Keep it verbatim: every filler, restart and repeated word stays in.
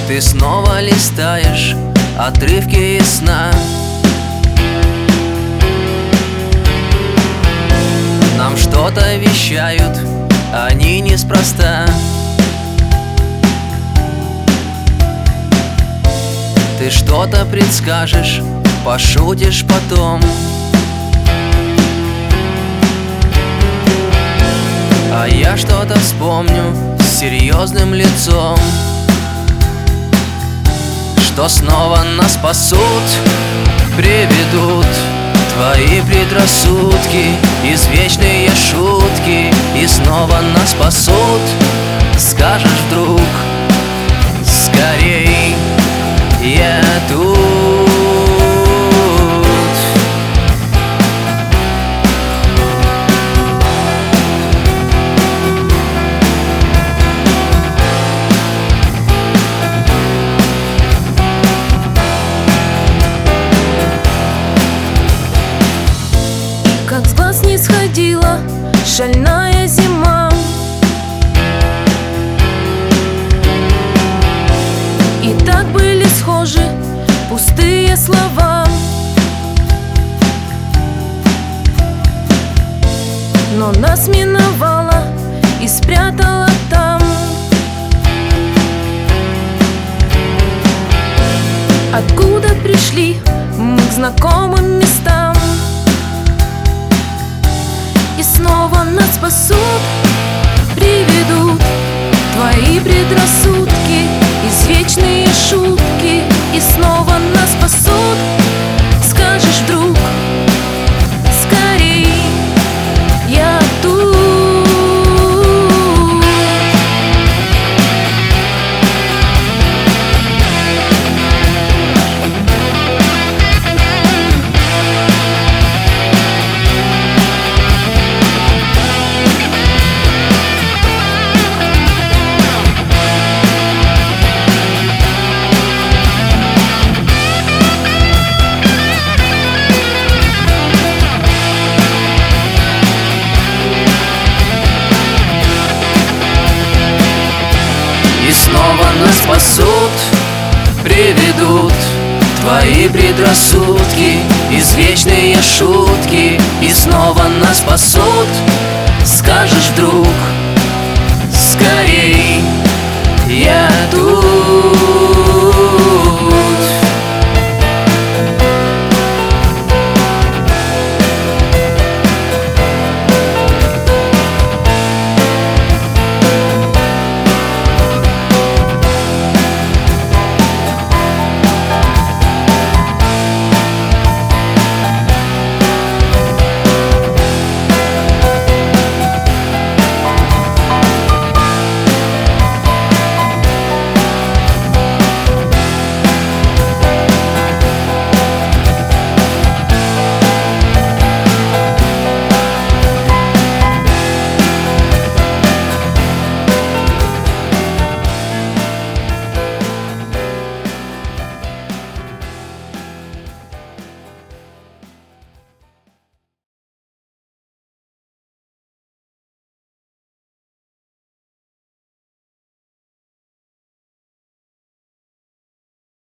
Ты снова листаешь отрывки из сна. Нам что-то вещают, они неспроста. Ты что-то предскажешь, пошутишь потом, а я что-то вспомню с серьезным лицом, что снова нас спасут, приведут твои предрассудки, извечные шутки, и снова нас спасут. Скажешь вдруг: скорей, я тут. Как с глаз не сходила шальная зима, и так были схожи пустые слова. Но нас миновала и спрятала там, откуда пришли мы к знакомым местам. И снова нас спасут, приведут твои предрассудки, извечные шутки, и снова нас спасут. Скажешь вдруг: скорей, я тут. И снова нас спасут, приведут твои предрассудки, извечные шутки, и снова нас спасут. Скажешь вдруг: скорей,